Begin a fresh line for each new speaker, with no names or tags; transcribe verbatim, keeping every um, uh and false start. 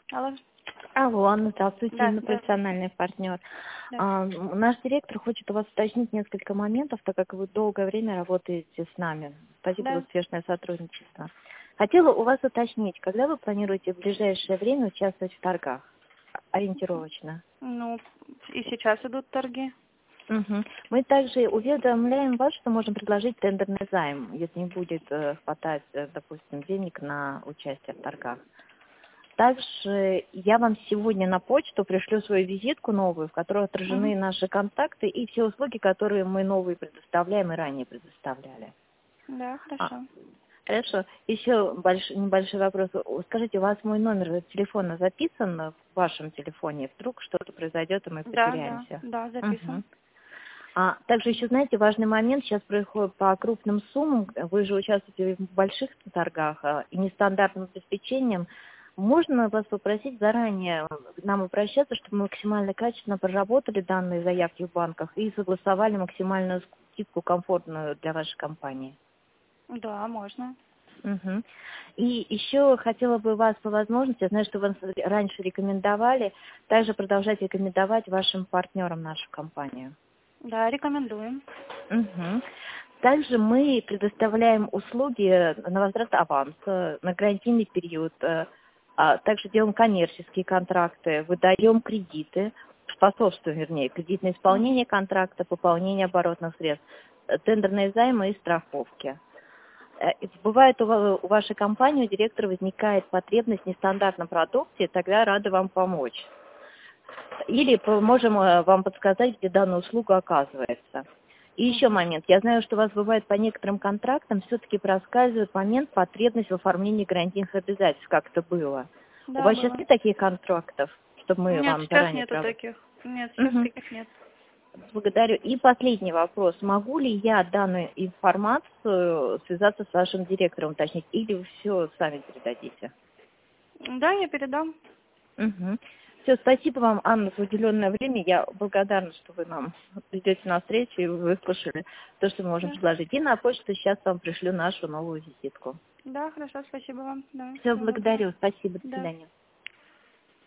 Алло.
Алло, Анна, здравствуйте,
Да,
Инна,
да,
профессиональный партнер.
да.
А, наш директор хочет у вас уточнить несколько моментов, так как вы долгое время работаете с нами. Спасибо за
Да.
успешное сотрудничество. Хотела у вас уточнить, когда вы планируете в ближайшее время участвовать в торгах? Ориентировочно.
Ну, и сейчас идут торги.
Мгм. Мы также уведомляем вас, что можем предложить тендерный займ, если не будет э, хватать, э, допустим, денег на участие в торгах. Также я вам сегодня на почту пришлю свою визитку новую, в которой отражены
Угу.
наши контакты и все услуги, которые мы новые предоставляем и ранее предоставляли.
Да,
А,
хорошо.
хорошо. Еще больш- небольшой вопрос. Скажите, у вас мой номер телефона записан в вашем телефоне? Вдруг что-то произойдет, и мы
Да, да,
потеряемся?
да, записан.
Мгм. А также еще, знаете, важный момент сейчас происходит по крупным суммам. Вы же участвуете в больших торгах а, и нестандартным обеспечением. Можно вас попросить заранее к нам обращаться, чтобы мы максимально качественно проработали данные заявки в банках и согласовали максимальную скидку комфортную для вашей компании?
Да, можно.
Мгм. И еще хотела бы вас по возможности, я знаю, что вас раньше рекомендовали, также продолжать рекомендовать вашим партнерам нашу компанию.
Да, рекомендуем.
Мгм. Также мы предоставляем услуги на возврат аванса, на гарантийный период, э, а также делаем коммерческие контракты, выдаем кредиты, способствуем, вернее, кредитное
Угу.
исполнение контракта, пополнение оборотных средств, э, тендерные займы и страховки. Э, и Бывает у ва- у вашей компании, у директора возникает потребность в нестандартном продукте, тогда рады вам помочь. Или по- можем э, вам подсказать, где данная услуга оказывается. И еще
Угу.
момент. Я знаю, что у вас бывает по некоторым контрактам все-таки проскальзывает момент, потребность в оформлении гарантийных обязательств, как это было. У
Да,
вас сейчас
было.
нет таких контрактов, чтобы мы
Нет,
вам
сейчас
заранее
нету
прав-
таких. Нет, сейчас
Мгм.
таких нет.
Благодарю. И последний вопрос. Могу ли я данную информацию связаться с вашим директором, уточнить, или вы все сами передадите?
Да, я передам.
Все, спасибо вам, Анна, за уделенное время. Я благодарна, что вы нам придете на встречу и выслушали то, что мы можем
Да.
предложить. И на почту сейчас вам пришлю нашу новую визитку.
Да, хорошо, спасибо вам. Да,
Все,
всего доброго.
благодарю. Спасибо. До
Да.
свидания.